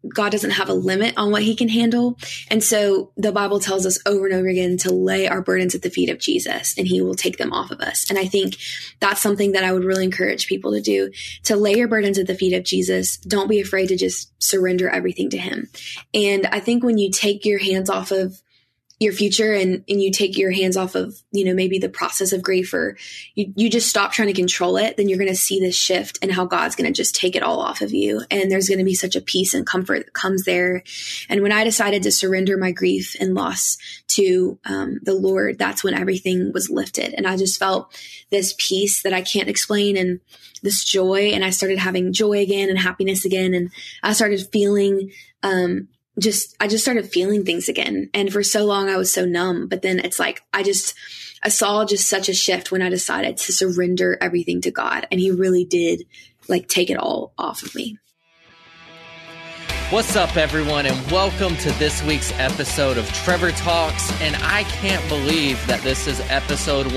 God doesn't have a limit on what he can handle. And so the Bible tells us over and over again to lay our burdens at the feet of Jesus, and he will take them off of us. And I think that's something that I would really encourage people to do, to lay your burdens at the feet of Jesus. Don't be afraid to just surrender everything to him. And I think when you take your hands off of your future and you take your hands off of, maybe the process of grief, or you just stop trying to control it, then you're going to see this shift and how God's going to just take it all off of you. And there's going to be such a peace and comfort that comes there. And when I decided to surrender my grief and loss to the Lord, that's when everything was lifted. And I just felt this peace that I can't explain, and this joy. And I started having joy again and happiness again. And I started feeling, I just started feeling things again. And for so long I was so numb, but then it's like, I saw just such a shift when I decided to surrender everything to God. And he really did take it all off of me. What's up, everyone, and welcome to this week's episode of Trevor Talks. And I can't believe that this is episode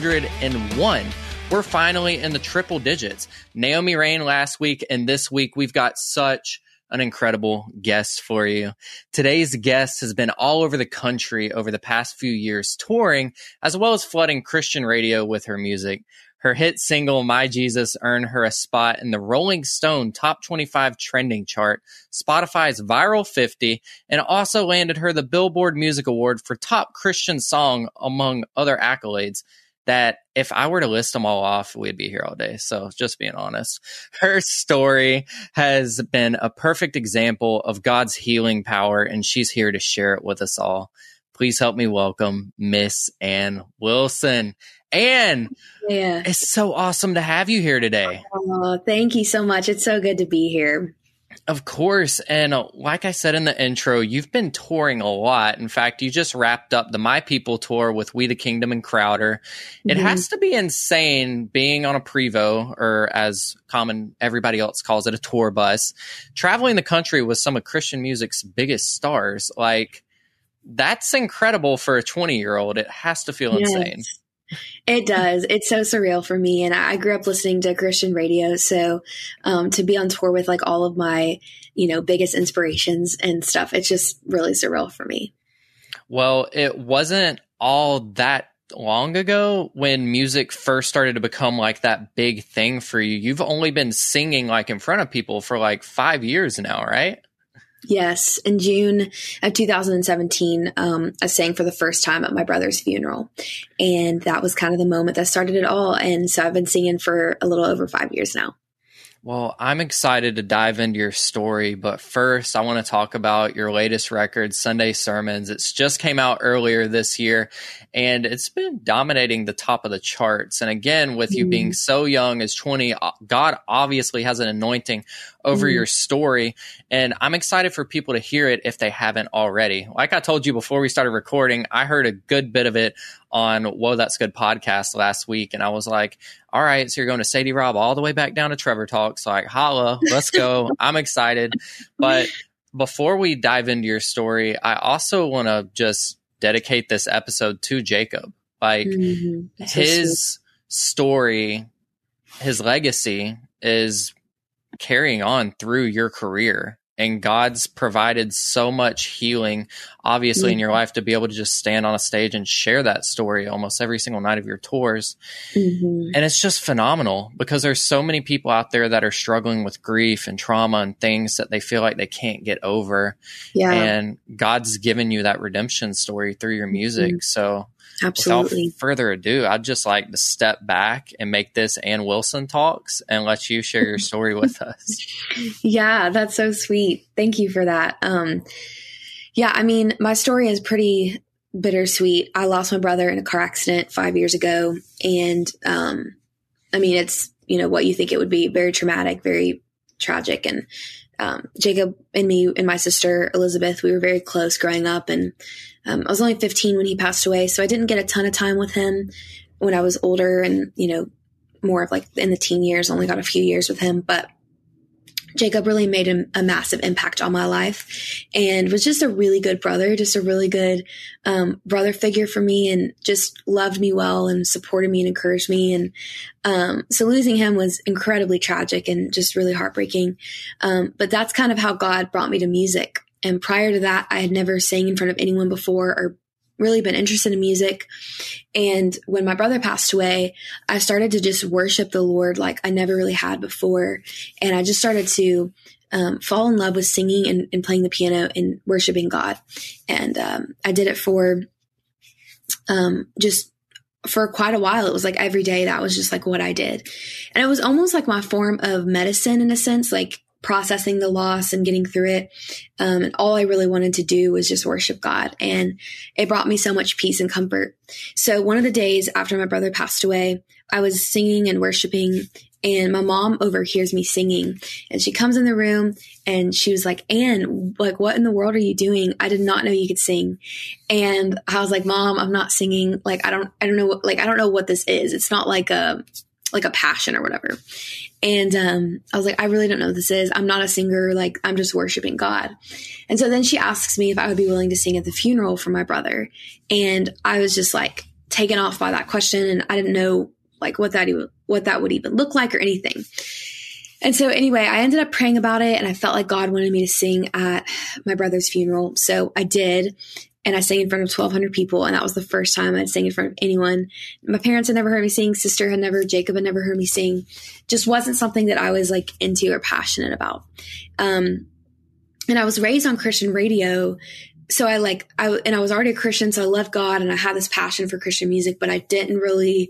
101. We're finally in the triple digits. Naomi Raine last week, and this week we've got such an incredible guest for you. Today's guest has been all over the country over the past few years, touring as well as flooding Christian radio with her music. Her hit single, My Jesus, earned her a spot in the Rolling Stone Top 25 trending chart, Spotify's Viral 50, and also landed her the Billboard Music Award for Top Christian Song, among other accolades that if I were to list them all off, we'd be here all day. So just being honest, her story has been a perfect example of God's healing power, and she's here to share it with us all. Please help me welcome Miss Ann Wilson. Ann, yeah, it's so awesome to have you here today. Oh, thank you so much. It's so good to be here. Of course. And like I said in the intro, you've been touring a lot. In fact, you just wrapped up the My People tour with We the Kingdom and Crowder. It has to be insane being on a Prevost, or as common everybody else calls it, a tour bus, traveling the country with some of Christian music's biggest stars. That's incredible for a 20-year-old. It has to feel insane. It does. It's so surreal for me. And I grew up listening to Christian radio. So to be on tour with all of my, biggest inspirations and stuff, it's just really surreal for me. Well, it wasn't all that long ago when music first started to become that big thing for you. You've only been singing in front of people for 5 years now, right? Yes. In June of 2017, I sang for the first time at my brother's funeral. And that was kind of the moment that started it all. And so I've been singing for a little over 5 years now. Well, I'm excited to dive into your story, but first I want to talk about your latest record, Sunday Sermons. It's just came out earlier this year, and it's been dominating the top of the charts. And again, with you being so young as 20, God obviously has an anointing over your story, and I'm excited for people to hear it if they haven't already. Like I told you before we started recording, I heard a good bit of it on Whoa, That's Good podcast last week, and I was like, all right, so you're going to Sadie Rob all the way back down to Trevor Talks. Holla, let's go. I'm excited. But before we dive into your story, I also want to just dedicate this episode to Jacob. His story, his legacy is carrying on through your career, and God's provided so much healing, obviously, in your life to be able to just stand on a stage and share that story almost every single night of your tours. And it's just phenomenal because there's so many people out there that are struggling with grief and trauma and things that they feel like they can't get over. And God's given you that redemption story through your music. So absolutely. Without further ado, I'd just like to step back and make this Ann Wilson Talks and let you share your story with us. Yeah, that's so sweet. Thank you for that. My story is pretty bittersweet. I lost my brother in a car accident 5 years ago. And, it's, what you think it would be, very traumatic, very tragic. And, Jacob and me and my sister, Elizabeth, we were very close growing up, and I was only 15 when he passed away. So I didn't get a ton of time with him when I was older and, more of in the teen years, only got a few years with him. But Jacob really made a massive impact on my life and was just a really good brother, just a really good brother figure for me, and just loved me well and supported me and encouraged me. And so losing him was incredibly tragic and just really heartbreaking. But that's kind of how God brought me to music. And prior to that, I had never sang in front of anyone before or really been interested in music. And when my brother passed away, I started to just worship the Lord like I never really had before. And I just started to fall in love with singing and playing the piano and worshiping God. And I did it for just for quite a while. It was like every day that was just like what I did. And it was almost like my form of medicine in a sense, like processing the loss and getting through it. And all I really wanted to do was just worship God. And it brought me so much peace and comfort. So one of the days after my brother passed away, I was singing and worshiping, and my mom overhears me singing, and she comes in the room and she was like, "Ann, like, what in the world are you doing? I did not know you could sing." And I was like, "Mom, I'm not singing. Like, I don't know. Like, I don't know what this is. It's not like a passion or whatever." And I was like, "I really don't know what this is. I'm not a singer. Like, I'm just worshiping God." And so then she asks me if I would be willing to sing at the funeral for my brother. And I was just like taken off by that question. And I didn't know like what that would even look like or anything. And so anyway, I ended up praying about it, and I felt like God wanted me to sing at my brother's funeral. So I did. And I sang in front of 1,200 people. And that was the first time I'd sang in front of anyone. My parents had never heard me sing. Jacob had never heard me sing. Just wasn't something that I was like into or passionate about. And I was raised on Christian radio. So I was already a Christian. So I loved God and I had this passion for Christian music, but I just didn't really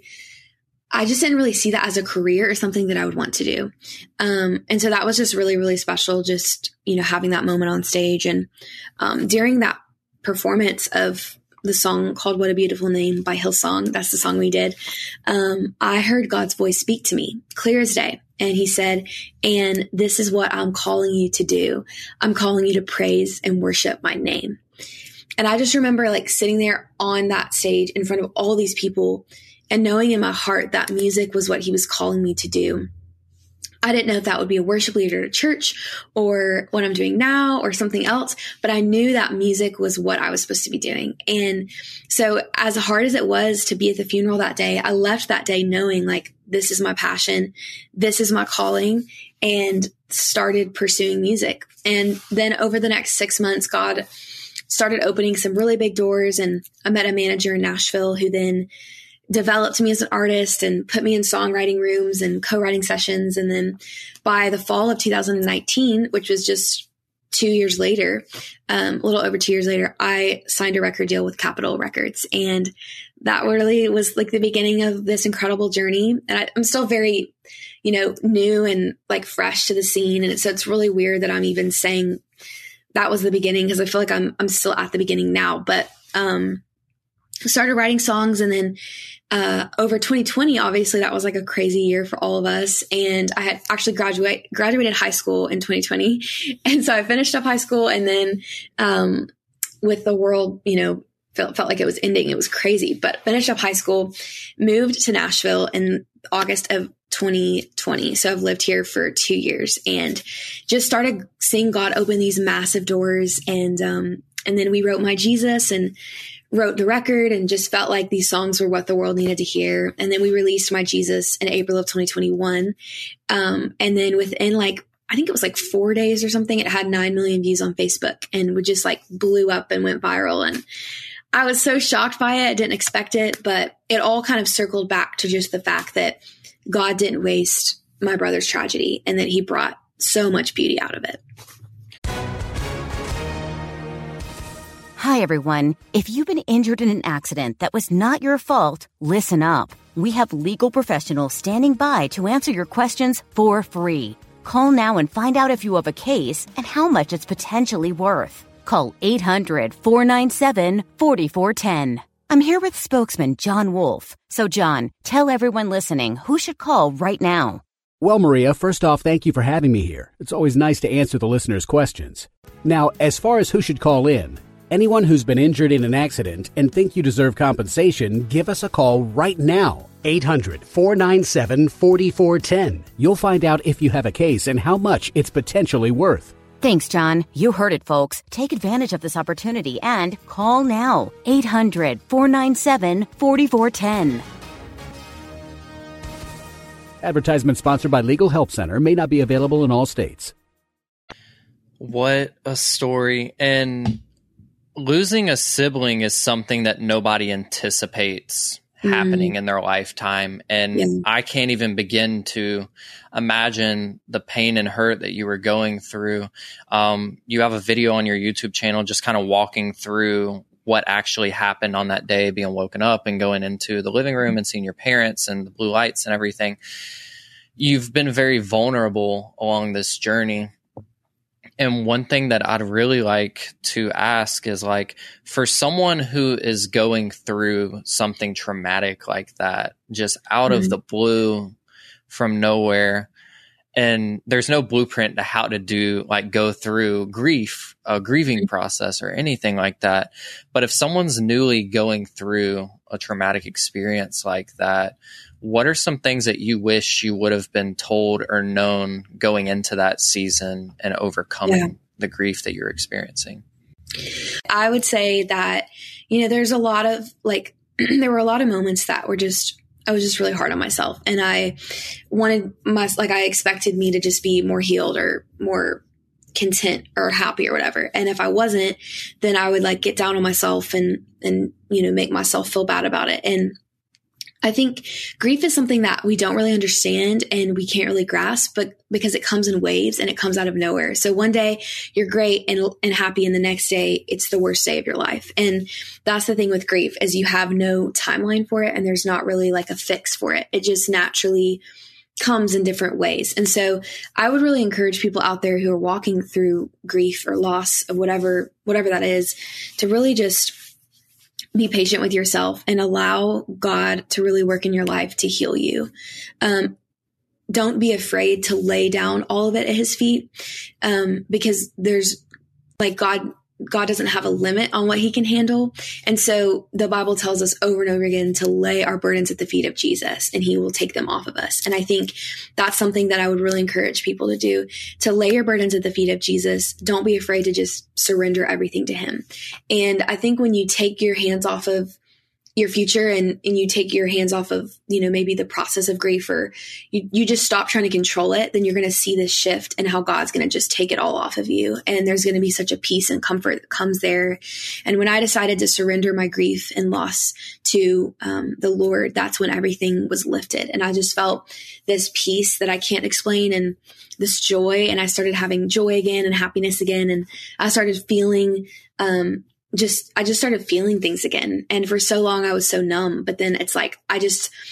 see that as a career or something that I would want to do. And so that was just really, really special. Just, having that moment on stage. And during that performance of the song called "What a Beautiful Name" by Hillsong, that's the song we did, I heard God's voice speak to me clear as day. And he said, "And this is what I'm calling you to do. I'm calling you to praise and worship my name." And I just remember like sitting there on that stage in front of all these people and knowing in my heart that music was what he was calling me to do. I didn't know if that would be a worship leader at a church or what I'm doing now or something else, but I knew that music was what I was supposed to be doing. And so as hard as it was to be at the funeral that day, I left that day knowing like, this is my passion, this is my calling, and started pursuing music. And then over the next 6 months, God started opening some really big doors. And I met a manager in Nashville who then developed me as an artist and put me in songwriting rooms and co-writing sessions. And then by the fall of 2019, which was just 2 years later, a little over 2 years later, I signed a record deal with Capitol Records. And that really was like the beginning of this incredible journey. And I'm still very, new and like fresh to the scene. And so it's really weird that I'm even saying that was the beginning, because I feel like I'm still at the beginning now. But started writing songs, and then over 2020, obviously that was like a crazy year for all of us. And I had actually graduated high school in 2020. And so I finished up high school, and then with the world, felt like it was ending. It was crazy, but finished up high school, moved to Nashville in August of 2020. So I've lived here for 2 years and just started seeing God open these massive doors. And then we wrote My Jesus and wrote the record, and just felt like these songs were what the world needed to hear. And then we released My Jesus in April of 2021. And then within I think it was 4 days or something, it had 9 million views on Facebook, and would just blew up and went viral. And I was so shocked by it. I didn't expect it, but it all kind of circled back to just the fact that God didn't waste my brother's tragedy, and that he brought so much beauty out of it. Hi, everyone. If you've been injured in an accident that was not your fault, listen up. We have legal professionals standing by to answer your questions for free. Call now and find out if you have a case and how much it's potentially worth. Call 800-497-4410. I'm here with spokesman John Wolf. So, John, tell everyone listening who should call right now. Well, Maria, first off, thank you for having me here. It's always nice to answer the listeners' questions. Now, as far as who should call in, Anyone who's been injured in an accident and think you deserve compensation, give us a call right now. 800-497-4410. You'll find out if you have a case and how much it's potentially worth. Thanks, John. You heard it, folks. Take advantage of this opportunity and call now. 800-497-4410. Advertisement sponsored by Legal Help Center. May not be available in all states. What a story. And losing a sibling is something that nobody anticipates happening in their lifetime. And I can't even begin to imagine the pain and hurt that you were going through. You have a video on your YouTube channel just kind of walking through what actually happened on that day, being woken up and going into the living room and seeing your parents and the blue lights and everything. You've been very vulnerable along this journey. And one thing that I'd really like to ask is, like, for someone who is going through something traumatic like that, just out of the blue from nowhere, and there's no blueprint to how to do, like, go through grief, a grieving process or anything like that. But if someone's newly going through a traumatic experience like that, what are some things that you wish you would have been told or known going into that season and overcoming the grief that you're experiencing? I would say that, there's a lot of, like, there were a lot of moments that were I was just really hard on myself, and I wanted I expected me to just be more healed or more content or happy or whatever. And if I wasn't, then I would, like, get down on myself and make myself feel bad about it. And I think grief is something that we don't really understand and we can't really grasp, but because it comes in waves and it comes out of nowhere. So one day you're great and happy, and the next day it's the worst day of your life. And that's the thing with grief, is you have no timeline for it, and there's not really, like, a fix for it. It just naturally comes in different ways. And so I would really encourage people out there who are walking through grief or loss of whatever that is, to really just be patient with yourself and allow God to really work in your life to heal you. Don't be afraid to lay down all of it at his feet, because there's, like, God doesn't have a limit on what he can handle. And so the Bible tells us over and over again to lay our burdens at the feet of Jesus, and he will take them off of us. And I think that's something that I would really encourage people to do, to lay your burdens at the feet of Jesus. Don't be afraid to just surrender everything to him. And I think when you take your hands off of your future and you take your hands off of, maybe the process of grief, or you just stop trying to control it, then you're going to see this shift and how God's going to just take it all off of you. And there's going to be such a peace and comfort that comes there. And when I decided to surrender my grief and loss to the Lord, that's when everything was lifted. And I just felt this peace that I can't explain, and this joy. And I started having joy again and happiness again. And I started feeling, I just started feeling things again. And for so long I was so numb, but then it's like, I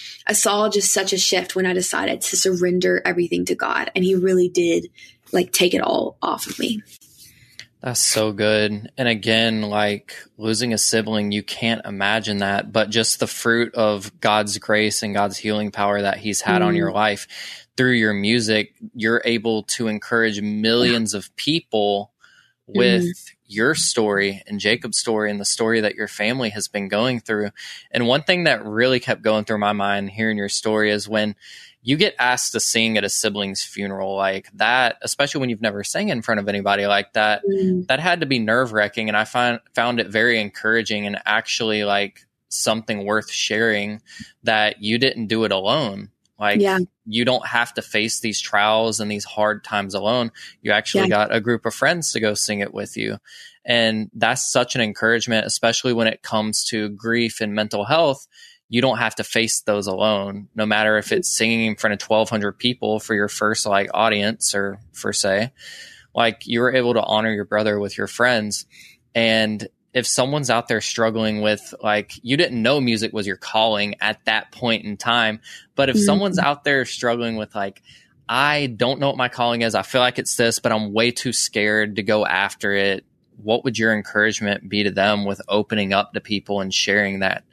saw just such a shift when I decided to surrender everything to God. And he really did, like, take it all off of me. That's so good. And again, like, losing a sibling, you can't imagine that, but just the fruit of God's grace and God's healing power that he's had on your life through your music, you're able to encourage millions of people with your story and Jacob's story and the story that your family has been going through. And one thing that really kept going through my mind hearing your story is when you get asked to sing at a sibling's funeral like that, especially when you've never sang in front of anybody like that, that had to be nerve-wracking. And I found it very encouraging and actually, like, something worth sharing that you didn't do it alone. Like, you don't have to face these trials and these hard times alone. You actually got a group of friends to go sing it with you. And that's such an encouragement, especially when it comes to grief and mental health. You don't have to face those alone, no matter if it's singing in front of 1,200 people for your first, like, audience or for say, like, you were able to honor your brother with your friends. And if someone's out there struggling with, like, you didn't know music was your calling at that point in time, but if someone's out there struggling with, like, I don't know what my calling is, I feel like it's this, but I'm way too scared to go after it, what would your encouragement be to them with opening up to people and sharing that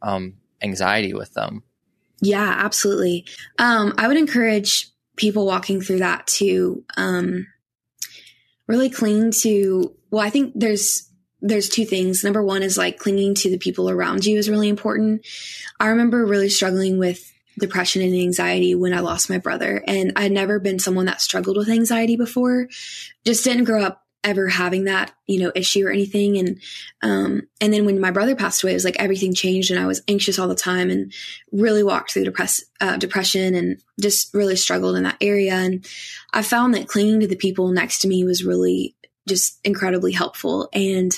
anxiety with them? Yeah, absolutely. I would encourage people walking through that to really cling to, well, I think there's there's two things. Number one is like clinging to the people around you is really important. I remember really struggling with depression and anxiety when I lost my brother. And I'd never been someone that struggled with anxiety before, just didn't grow up ever having that, issue or anything. And then when my brother passed away, it was like everything changed and I was anxious all the time and really walked through depression and just really struggled in that area. And I found that clinging to the people next to me was really just incredibly helpful. And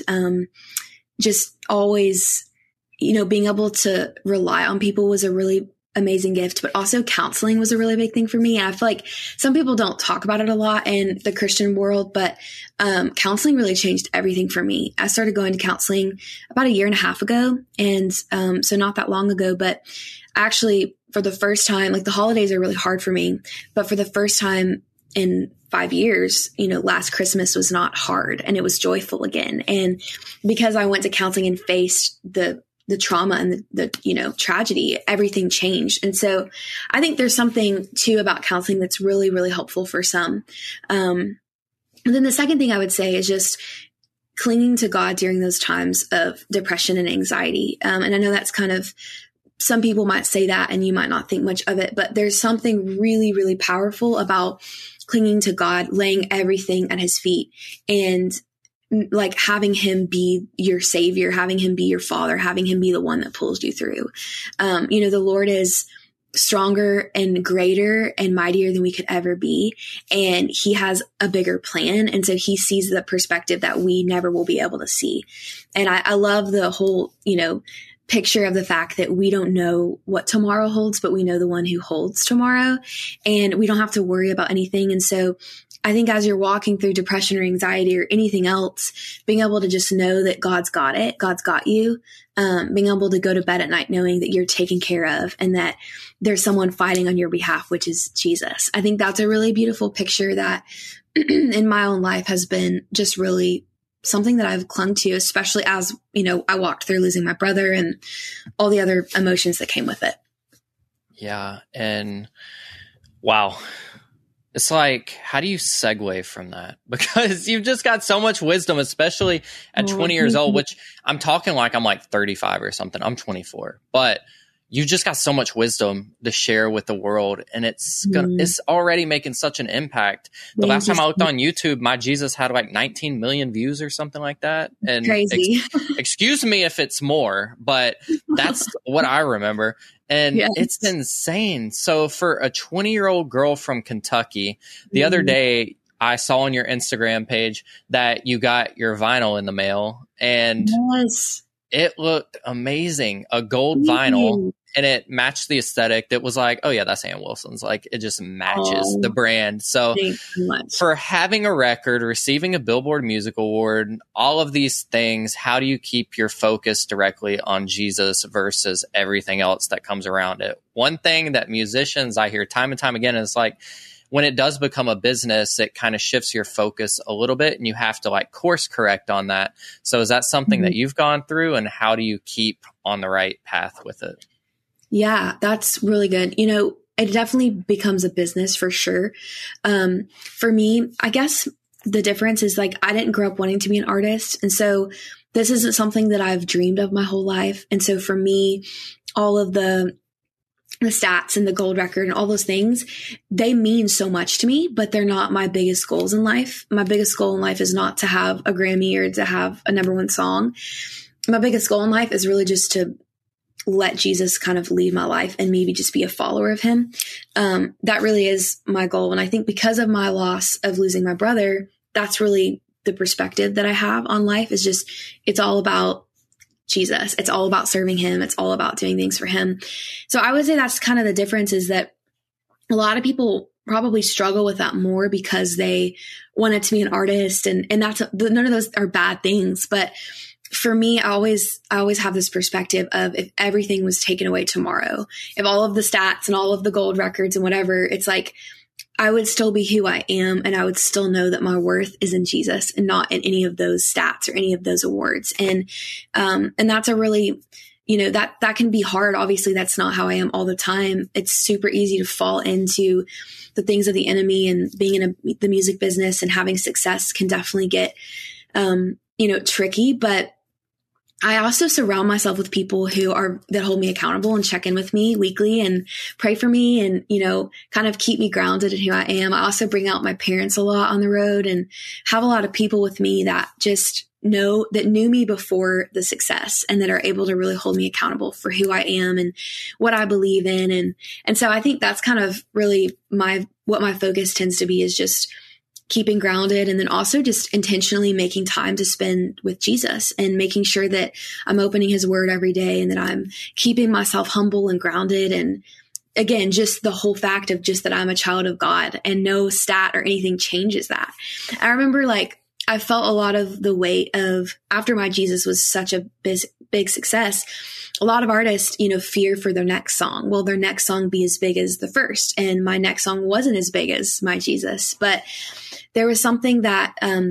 just always, being able to rely on people was a really amazing gift, but also counseling was a really big thing for me. And I feel like some people don't talk about it a lot in the Christian world, but counseling really changed everything for me. I started going to counseling about 1.5 years ago. And so not that long ago, but actually for the first time, like the holidays are really hard for me, but for the first time in 5 years, last Christmas was not hard and it was joyful again. And because I went to counseling and faced the trauma and the tragedy, everything changed. And so I think there's something too about counseling that's really, really helpful for some. And then the second thing I would say is just clinging to God during those times of depression and anxiety. And I know that's kind of, some people might say that and you might not think much of it, but there's something really, really powerful about clinging to God, laying everything at his feet and like having him be your savior, having him be your father, having him be the one that pulls you through. The Lord is stronger and greater and mightier than we could ever be. And he has a bigger plan. And so he sees the perspective that we never will be able to see. And I love the whole, picture of the fact that we don't know what tomorrow holds, but we know the one who holds tomorrow and we don't have to worry about anything. And so I think as you're walking through depression or anxiety or anything else, being able to just know that God's got it, God's got you, being able to go to bed at night knowing that you're taken care of and that there's someone fighting on your behalf, which is Jesus. I think that's a really beautiful picture that in my own life has been just really something that I've clung to, especially as, I walked through losing my brother and all the other emotions that came with it. Yeah. And wow. It's like, how do you segue from that? Because you've just got so much wisdom, especially at 20 years old, which I'm talking like I'm like 35 or something. I'm 24, but you've just got so much wisdom to share with the world. And it's already making such an impact. The last time I looked on YouTube, my Jesus had like 19 million views or something like that. And crazy. Excuse me if it's more, but that's what I remember. And it's insane. So for a 20-year-old girl from Kentucky, the other day I saw on your Instagram page that you got your vinyl in the mail and it looked amazing. A gold vinyl and it matched the aesthetic. That was like, oh yeah, that's Ann Wilson's. Like it just matches the brand. So for having a record, receiving a Billboard Music Award, all of these things, how do you keep your focus directly on Jesus versus everything else that comes around it? One thing that musicians I hear time and time again is like, when it does become a business, it kind of shifts your focus a little bit and you have to like course correct on that. So is that something that you've gone through and how do you keep on the right path with it? Yeah, that's really good. It definitely becomes a business for sure. For me, I guess the difference is like, I didn't grow up wanting to be an artist. And so this isn't something that I've dreamed of my whole life. And so for me, all of the stats and the gold record and all those things, they mean so much to me, but they're not my biggest goals in life. My biggest goal in life is not to have a Grammy or to have a #1 song. My biggest goal in life is really just to let Jesus kind of lead my life and maybe just be a follower of him. That really is my goal. And I think because of my loss of losing my brother, that's really the perspective that I have on life is just, it's all about Jesus. It's all about serving him. It's all about doing things for him. So I would say that's kind of the difference is that a lot of people probably struggle with that more because they wanted to be an artist and that's none of those are bad things. But for me, I always have this perspective of if everything was taken away tomorrow, if all of the stats and all of the gold records and whatever, it's like, I would still be who I am. And I would still know that my worth is in Jesus and not in any of those stats or any of those awards. And that's a really, that can be hard. Obviously that's not how I am all the time. It's super easy to fall into the things of the enemy, and being in the music business and having success can definitely get, tricky, but I also surround myself with people that hold me accountable and check in with me weekly and pray for me and, kind of keep me grounded in who I am. I also bring out my parents a lot on the road and have a lot of people with me that just knew me before the success and that are able to really hold me accountable for who I am and what I believe in. And so I think that's kind of really what my focus tends to be, is just keeping grounded, and then also just intentionally making time to spend with Jesus and making sure that I'm opening his word every day and that I'm keeping myself humble and grounded. And again, just the whole fact of just that I'm a child of God, and no stat or anything changes that. I remember I felt a lot of the weight of, after my Jesus was such a big success, a lot of artists, fear for their next song. Will their next song be as big as the first? And my next song wasn't as big as my Jesus, but there was something that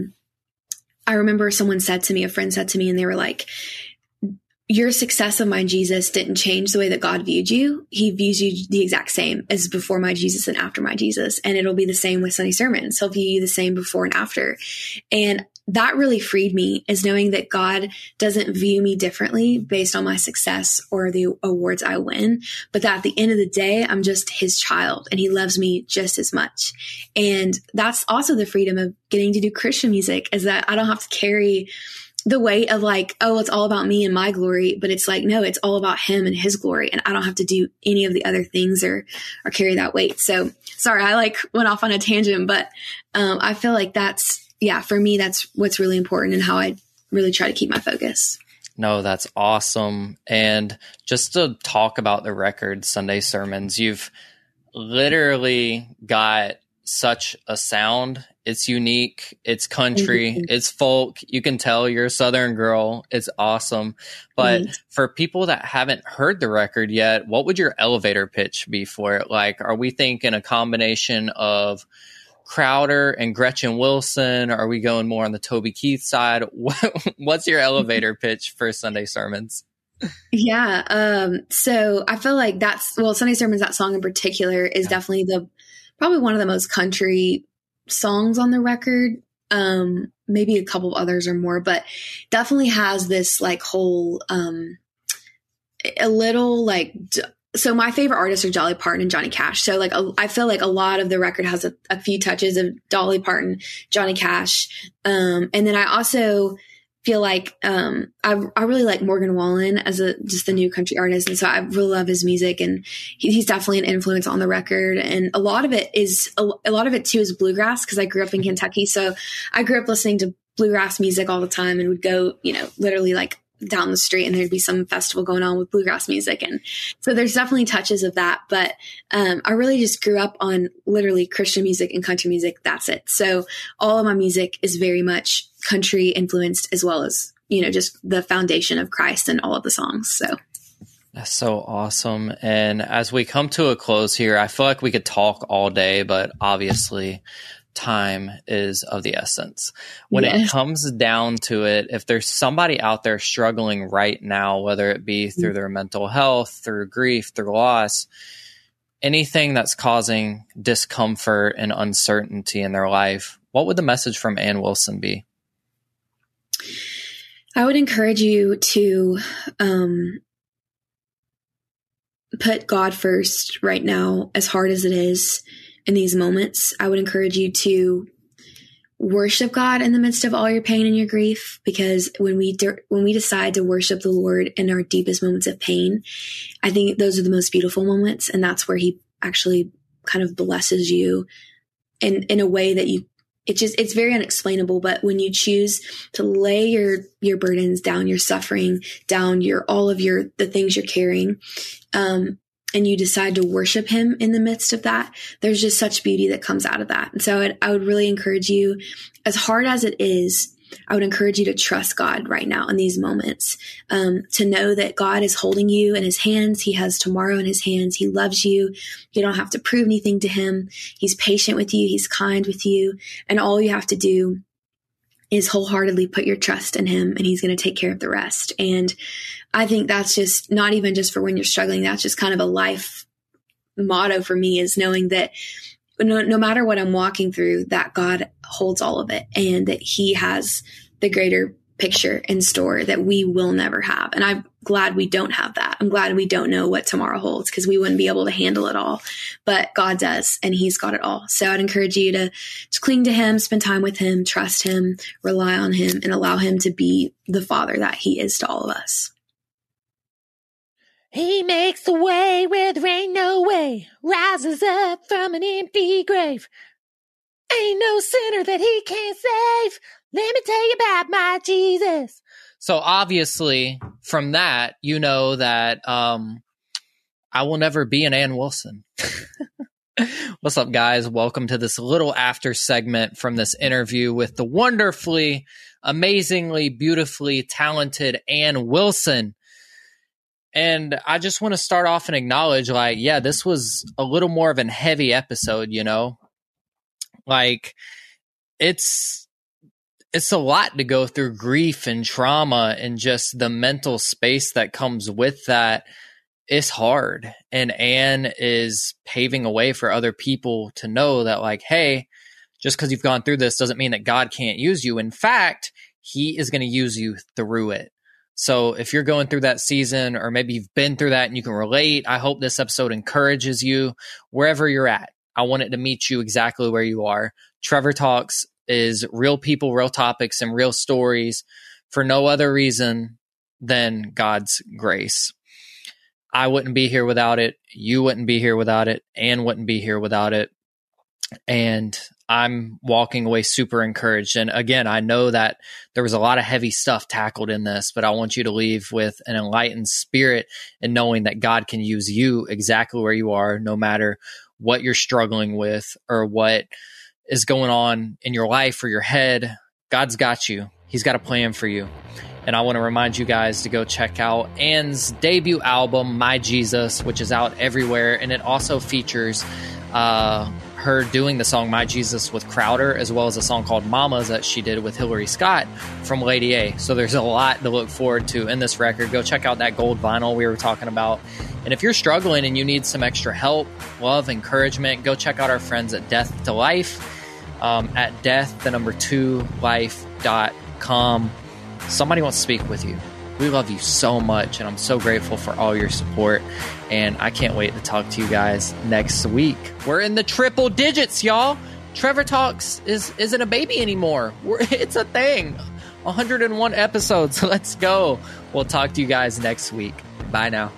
I remember a friend said to me, and they were like, your success of my Jesus didn't change the way that God viewed you. He views you the exact same as before my Jesus and after my Jesus. And it'll be the same with Sunday Sermons. He'll view you the same before and after. And that really freed me, is knowing that God doesn't view me differently based on my success or the awards I win, but that at the end of the day, I'm just his child and he loves me just as much. And that's also the freedom of getting to do Christian music, is that I don't have to carry the weight of it's all about me and my glory, but it's no, it's all about him and his glory. And I don't have to do any of the other things or carry that weight. So sorry, I went off on a tangent, but I feel like for me, that's what's really important and how I really try to keep my focus. No, that's awesome. And just to talk about the record, Sunday Sermons, you've literally got such a sound. It's unique. It's country. It's folk. You can tell you're a Southern girl. It's awesome. But for people that haven't heard the record yet, what would your elevator pitch be for it? Are we thinking a combination of Crowder and Gretchen Wilson? Are we going more on the Toby Keith side? What's your elevator pitch for Sunday Sermons? Yeah. So I feel like Sunday Sermons, that song in particular, is definitely probably one of the most country songs on the record. Maybe a couple of others or more, but definitely has this whole, a little so my favorite artists are Dolly Parton and Johnny Cash. So I feel like a lot of the record has a few touches of Dolly Parton, Johnny Cash. And then I also feel like I really like Morgan Wallen as just a new country artist. And so I really love his music, and he's definitely an influence on the record. And a lot of it too is bluegrass, because I grew up in Kentucky. So I grew up listening to bluegrass music all the time and would go, literally down the street and there'd be some festival going on with bluegrass music. And so there's definitely touches of that, but I really just grew up on literally Christian music and country music. That's it. So all of my music is very much country influenced, as well as, just the foundation of Christ and all of the songs. So that's so awesome. And as we come to a close here, I feel like we could talk all day, but obviously time is of the essence. When it comes down to it, if there's somebody out there struggling right now, whether it be through their mental health, through grief, through loss, anything that's causing discomfort and uncertainty in their life, what would the message from Ann Wilson be? I would encourage you to put God first right now, as hard as it is. In these moments, I would encourage you to worship God in the midst of all your pain and your grief, because when we decide to worship the Lord in our deepest moments of pain, I think those are the most beautiful moments, and that's where he actually kind of blesses you in a way that it's very unexplainable. But when you choose to lay your burdens down, your suffering down, the things you're carrying, and you decide to worship him in the midst of that, there's just such beauty that comes out of that. And so I would really encourage you, as hard as it is, I would encourage you to trust God right now in these moments, to know that God is holding you in his hands. He has tomorrow in his hands. He loves you. You don't have to prove anything to him. He's patient with you. He's kind with you. And all you have to do is wholeheartedly put your trust in him, and he's going to take care of the rest. And I think that's just not even just for when you're struggling. That's just kind of a life motto for me, is knowing that no matter what I'm walking through, that God holds all of it, and that he has the greater picture in store that we will never have. And I'm glad we don't have that. I'm glad we don't know what tomorrow holds, because we wouldn't be able to handle it all. But God does, and he's got it all. So I'd encourage you to cling to him, spend time with him, trust him, rely on him, and allow him to be the Father that he is to all of us. He makes the way where there ain't no way, rises up from an empty grave. Ain't no sinner that he can't save. Let me tell you about my Jesus. So obviously from that, you know that I will never be an Ann Wilson. What's up, guys? Welcome to this little after segment from this interview with the wonderfully, amazingly, beautifully talented Ann Wilson. And I just want to start off and acknowledge, like, yeah, this was a little more of a heavy episode, you know? Like, it's a lot to go through, grief and trauma and just the mental space that comes with that. It's hard. And Ann is paving a way for other people to know that, like, hey, just because you've gone through this doesn't mean that God can't use you. In fact, he is going to use you through it. So if you're going through that season, or maybe you've been through that and you can relate, I hope this episode encourages you wherever you're at. I want it to meet you exactly where you are. Trevor Talks is real people, real topics, and real stories for no other reason than God's grace. I wouldn't be here without it. You wouldn't be here without it. Ann wouldn't be here without it. And I'm walking away super encouraged. And again, I know that there was a lot of heavy stuff tackled in this, but I want you to leave with an enlightened spirit and knowing that God can use you exactly where you are, no matter what you're struggling with or what is going on in your life or your head. God's got you. He's got a plan for you. And I want to remind you guys to go check out Ann's debut album, My Jesus, which is out everywhere. And it also features her doing the song My Jesus with Crowder, as well as a song called Mamas that she did with Hillary Scott from Lady A. So there's a lot to look forward to in this record. Go check out that gold vinyl we were talking about. And if you're struggling and you need some extra help, love, encouragement, go check out our friends at Death to Life at death2life.com. Somebody wants to speak with you. We love you so much, and I'm so grateful for all your support, and I can't wait to talk to you guys next week. We're in the triple digits, y'all. Trevor Talks isn't a baby anymore. It's a thing. 101 episodes. Let's go. We'll talk to you guys next week. Bye now.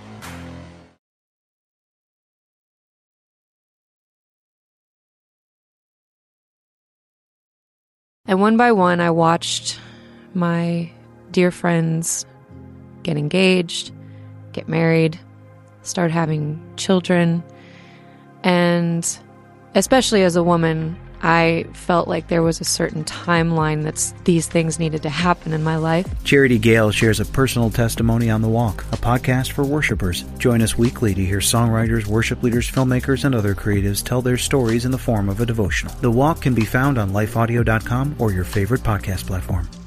And one by one, I watched my dear friends get engaged, get married, start having children. And especially as a woman, I felt like there was a certain timeline that these things needed to happen in my life. Charity Gale shares a personal testimony on The Walk, a podcast for worshipers. Join us weekly to hear songwriters, worship leaders, filmmakers, and other creatives tell their stories in the form of a devotional. The Walk can be found on lifeaudio.com or your favorite podcast platform.